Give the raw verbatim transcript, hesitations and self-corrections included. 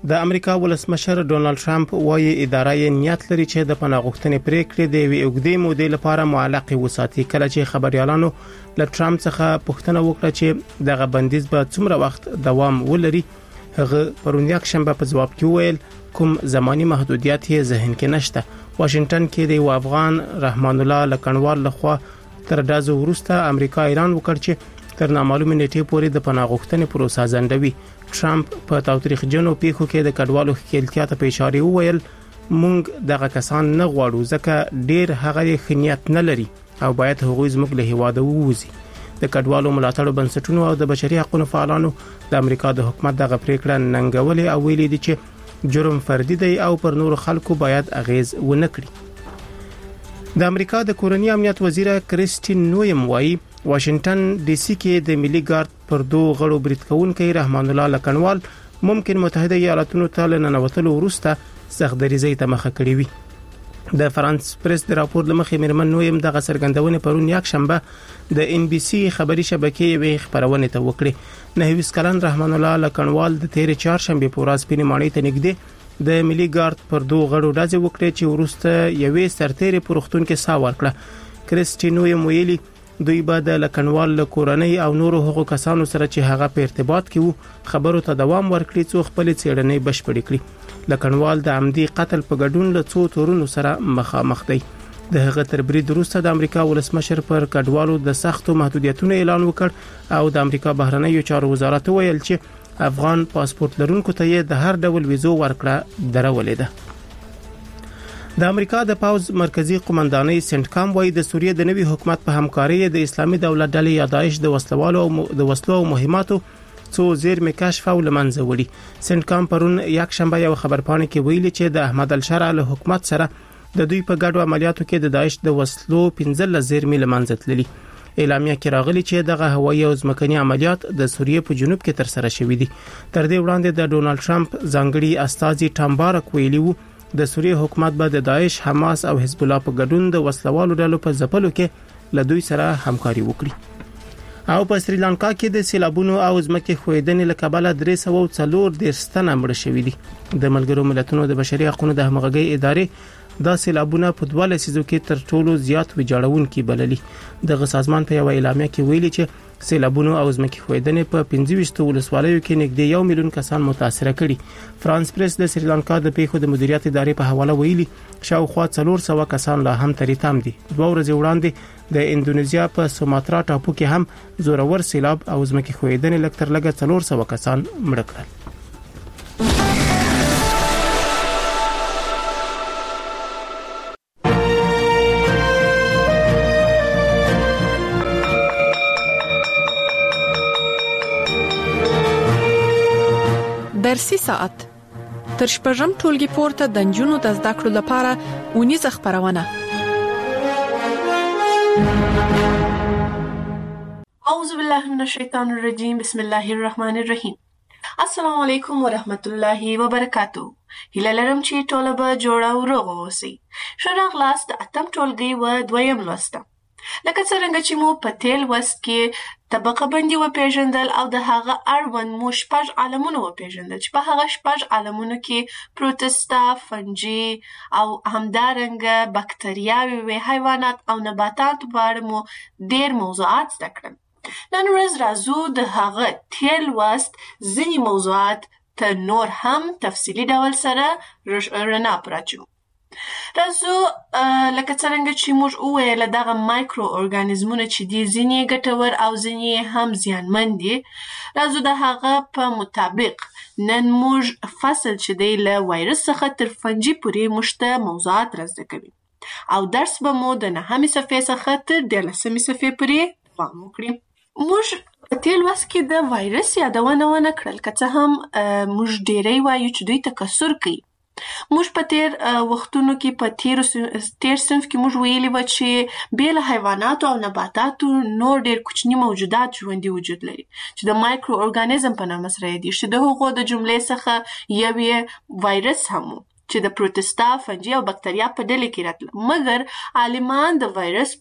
د امریکا ولسمشر ډونالد ټرمپ وايي اداره یې نیت لري چې د پناه غوښتنې پریکړې د وی اوږدې مودې لپاره معلق وساتي. کله چې خبريالانو له ټرمپ څخه پوښتنه وکړه چې دغه بندیز به څومره وخت دوام ولري، هغه پرون یک شنبه په جواب کې ویل کوم زماني محدودیت یې ذهن کې نشته. واشنگټن کې د افغان رحمان الله لکنوال لخوا تر دازو وروسته امریکا اعلان وکړ چې تر نامعلومه نیټې پورې د پناه غوښتنې پروسه ځنډوي. ټرمپ په تاوتریخجنو پیښو کې د کډوالو ښکېلتیا ته په اشاره وویل مونږ دغه کسان نه غواړو ځکه ډیر هغه خنیت نه لري او باید هغوی زموږ له هیواده ووځي. د کډوالو ملاتړ بنسټونو او د بشري حقوقو فعالانو د امریکا د حکومت دغه پریکړه ننګولې او ویلي دي چې جرم فردي دی او پر نور خلکو باید اغیز ونه کړي. د امریکا د کورنۍ امنیت وزیر کریسټین نویم وایي واشنگټن ډي سي کې د ملي ګارد پر دوه غړو برید کوونکي رحمان الله لکنوال ممکن متحده ایالاتونو ته لننوتلو وروسته سختدریزۍ ته مخه کړې وي. د فرانس پریس د راپور لمخې میرمن نویم دغه څرګندونه پرون یک شنبه د ان بي سي خبري شبکې وی خبرونه ته وکړه. نه هیڅ کلن رحمان الله لکنوال د تیر چهارشنبه په ورځ پینې ماڼۍ ته نږدې د ملي ګارد پر دوه غړو ډزې وکړې چې ورسته یوې سرتېري پروختون کې سا ورکړه. کریسټینو ویلي دوی به د لکنوال له کورنۍ او نورو هغو کسانو سره چې هغه په ارتباط کې وو خبرو ته دوام ورکړي څو خپل څېړنې بشپړې کړي. لکنوال د عمدي قتل په ګډون له څو تورونو سره مخامخ دی. د هغه تر برید وروسته د امریکا ولسمشر پر کډوالو د سختو محدودیتونو اعلان وکړ او د امریکا بهرنیو چارو وزارت ویل چې افغان پاسپورت لرونکو ته یې د هر ډول ویزو ورکړه درولې ده. د امریکا د پاوز مرکزی قومندانۍ سنټکام وايي د سوریه د نوي حکومت په همکاري د اسلامي دولت ډلې یا داعش د وسلوالو او د وسلو او مهماتو څو زیرمې کشف او لمنځه وړي. سنټکام پرون یک شنبه یو خبرپاڼه کې ویلي چې د احمد الشرع له حکومت سره د دوی په ګډو عملیاتو کې د داعش د وسلو پنځه زیرمې لمنځه تللي. اعلامیه کې راغلي چې دغه هوایي او ځمکني عملیات د سوریه په جنوب کې تر سره شوي دي. تر دې وړاندې د ډونالد ټرمپ ځانګړي استازي ټام بارک ویلي وو د سوریه حکومت به د داعش، حماس او حزب الله په ګډون د وسلوالو ډلو په ځپلو کې له دوی سره همکاري وکړي. او په سریلانکا کې د سیلابونو او ځمکې ښویدنې له کبله درې سوه او څلور دېرش تنه مړه شوي دي. د ملګرو ملتونو د بشري حقوقو د همغږۍ ادارې دا سیلابونه په دوه لسیزو کې تر ټولو زیات ویجاړونکي بللي. دغه سازمان په یو اعلامیه کې ویلي چې سیلابونو او ځمکې ښویدنې په پنځه ویشت ولسوالیو کې نږدې یو میلیون کسان متاثر کړي. فرانس پریس د سریلانکا د پیښو د مدیریت ادارې په حواله ویلي شاوخوا څلور سوه کسان لا هم تری تام دي. دوه ورځې وړاندې د اندونیزیا په سوماترا ټاپو کې هم زورور سیلاب او ځمکې ښویدنې لږ تر لږه څلور سوه کسان مړه کړل. درسي ساعت تر شپږم ټولګي پورته د نجونو د زده کړو لپاره اونیزه خبرونه. اعوذ بالله من الشیطان الرجیم بسم الله الرحمن الرحیم. السلام علیکم ورحمت الله وبرکاتو. هیله لرم چې ټول به جوړ او روغ اوسئ. ښه راغلاست د اتم ټولګي و دویم لوست. لکه څنګه چې مو په تیر لوست کې طبقه بندي وپیژندل او د هغه اړوند مو شپږ عالمونه وپیژندل چې په هغه شپږ عالمونو کې پروتستا، فنجي او همدارنګه بکتریاوي وي، حیوانات او نباتات په اړه مو ډېر موضوعات زده کړل. نن ورځ راځو د هغه تیر لوست ځینې موضوعات ته نور هم تفصیلي ډول سره رڼا پراچو. راځو لکه څنګه چې موږ وویل دغه مایکرو ارګانیزمونه چې دي ځینې ګټور او ځینې هم زیانمن دي. راځو د هغه په مطابق نن موږ فصل چې دی له وایرس څخه تر فنجي پورې موږ ته موضوعات را زده کوي او درس به مو د نهمې صفحې څخه تر دیارلسمې صفحې پورې پام وکړي. موږ په تیر لوست کې د وایرس یادونه ونه کړل که څه هم موږ ډېری وایو چې دوی تکثر کوي. موږ په تیر وختونو کې په تیر تیر صنف کې موږ ویلي و چې بې له حیواناتو او نباتاتو نور ډېر کوچني موجودات ژوندي وجود لري چې د مایکرو ارګانیزم په نامه سره یادېږي چې د هغو د جملې څخه یو یې وایرس هم و چې د پروتستا، فنجي او بکتریا په ډلې کې راتله. مګر عالمان د وایرس